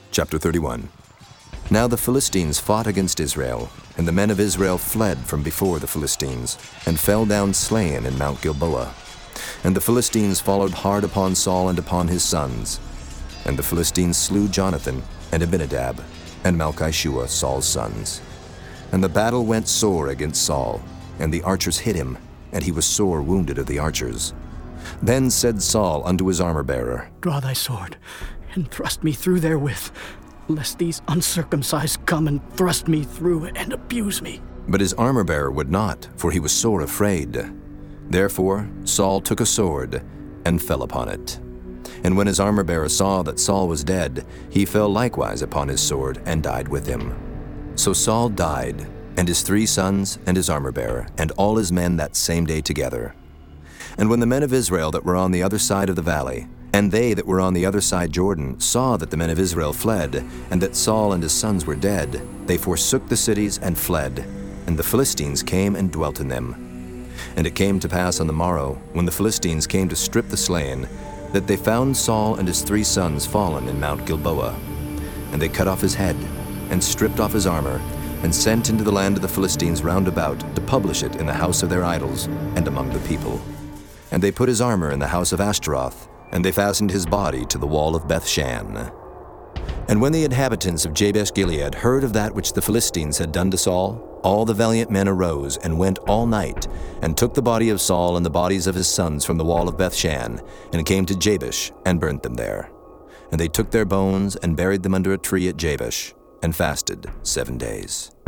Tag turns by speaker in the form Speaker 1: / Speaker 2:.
Speaker 1: Chapter 31. Now the Philistines fought against Israel, and the men of Israel fled from before the Philistines, and fell down slain in Mount Gilboa. And the Philistines followed hard upon Saul and upon his sons. And the Philistines slew Jonathan, and Abinadab, and Malchishua, Saul's sons. And the battle went sore against Saul, and the archers hit him, and he was sore wounded of the archers. Then said Saul unto his armor-bearer,
Speaker 2: Draw thy sword, and thrust me through therewith, lest these uncircumcised come and thrust me through and abuse me.
Speaker 1: But his armor-bearer would not, for he was sore afraid. Therefore Saul took a sword, and fell upon it. And when his armor-bearer saw that Saul was dead, he fell likewise upon his sword, and died with him. So Saul died, and his 3 sons, and his armor-bearer, and all his men that same day together. And when the men of Israel that were on the other side of the valley, and they that were on the other side Jordan, saw that the men of Israel fled, and that Saul and his sons were dead, they forsook the cities and fled, and the Philistines came and dwelt in them. And it came to pass on the morrow, when the Philistines came to strip the slain, that they found Saul and his 3 sons fallen in Mount Gilboa. And they cut off his head, and stripped off his armor, and sent into the land of the Philistines round about to publish it in the house of their idols, and among the people. And they put his armor in the house of Ashtaroth, and they fastened his body to the wall of Bethshan. And when the inhabitants of Jabesh-Gilead heard of that which the Philistines had done to Saul, all the valiant men arose and went all night, and took the body of Saul and the bodies of his sons from the wall of Bethshan, and came to Jabesh, and burnt them there. And they took their bones, and buried them under a tree at Jabesh, and fasted 7 days.